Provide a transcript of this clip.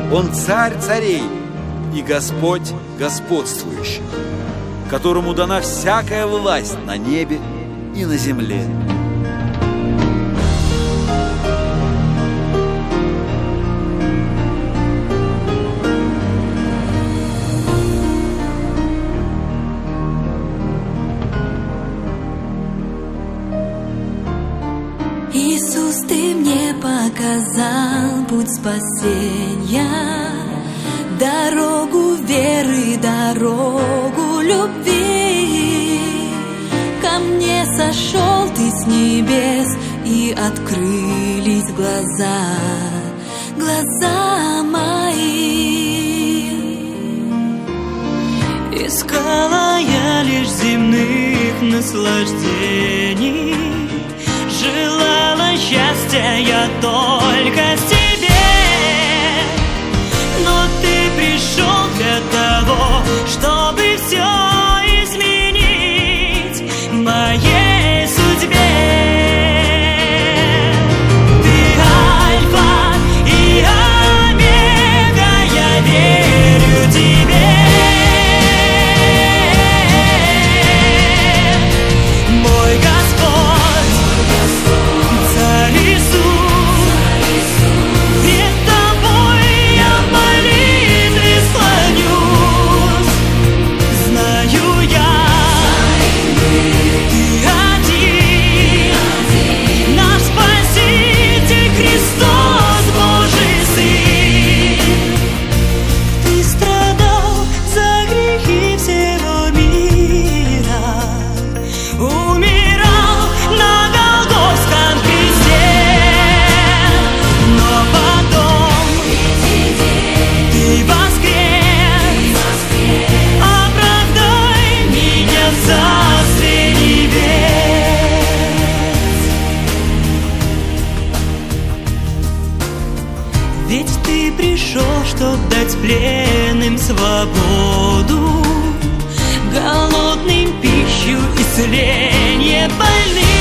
Он царь царей и Господь господствующий, которому дана всякая власть на небе и на земле. Иисус, Ты мне показал путь спасения, дорогу веры, дорогу любви. Ко мне сошел Ты с небес, и открылись глаза, глаза мои. Искала я лишь земных наслаждений, желала счастья я только в Тебе, но Ты пришел для того, чтобы все изменить в моей судьбе. Ты Альфа и Омега, я верю Тебе. Мой Господь, Царь Иисус, пред Тобой я в молитве склонюсь. Знаю я, Ты один, наш Спаситель Христос, Божий Сын. Ты страдал за грехи всего мира, умирал на Голгофском кресте, но потом Ты воскрес, оправдай меня в Царстве Небес. Ведь Ты пришел, чтоб дать пленным свободу, голодным пищу, исцеление больным.